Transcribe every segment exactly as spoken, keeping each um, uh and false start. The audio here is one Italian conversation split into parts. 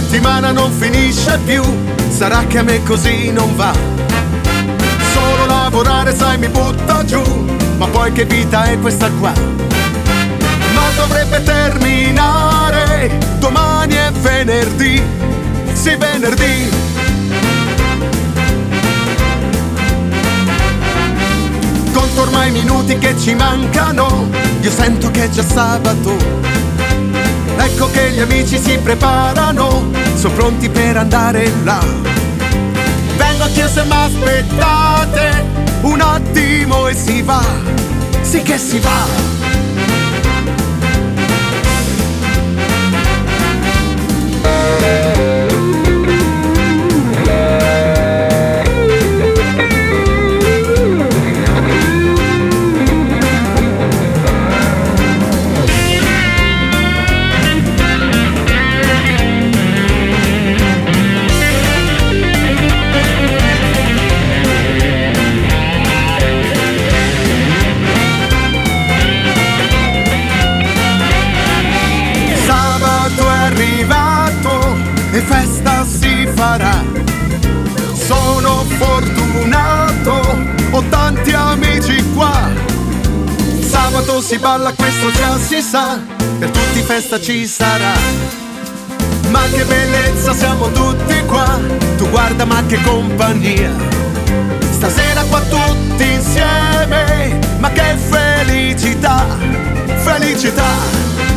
settimana non finisce più, sarà che a me così non va. Solo lavorare, sai, mi butta giù, ma poi che vita è questa qua? Ma dovrebbe terminare, domani è venerdì, sì venerdì. Conto ormai i minuti che ci mancano, io sento che è già sabato. Ecco che gli amici si preparano, sono pronti per andare là. Vengo anch'io se m'aspettate, un attimo e si va, sì che si va. E festa si farà. Sono fortunato, ho tanti amici qua. Sabato si balla, questo già si sa, per tutti festa ci sarà. Ma che bellezza, siamo tutti qua, tu guarda ma che compagnia. Stasera qua tutti insieme, ma che felicità, felicità.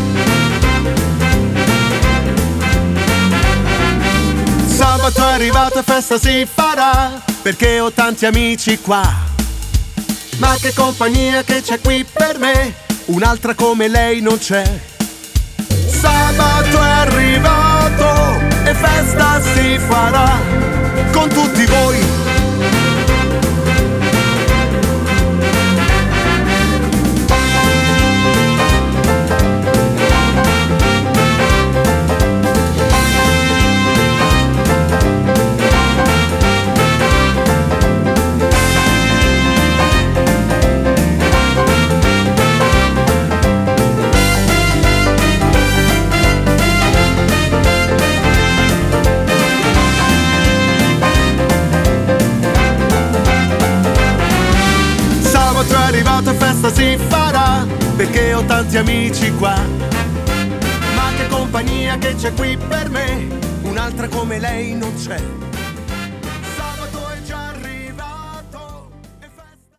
Sabato è arrivato e festa si farà, perché ho tanti amici qua. Ma che compagnia che c'è qui per me, un'altra come lei non c'è. Sabato è arrivato e festa si farà con tutti voi. Arrivato e festa si farà, perché ho tanti amici qua. Ma che compagnia che c'è qui per me, un'altra come lei non c'è.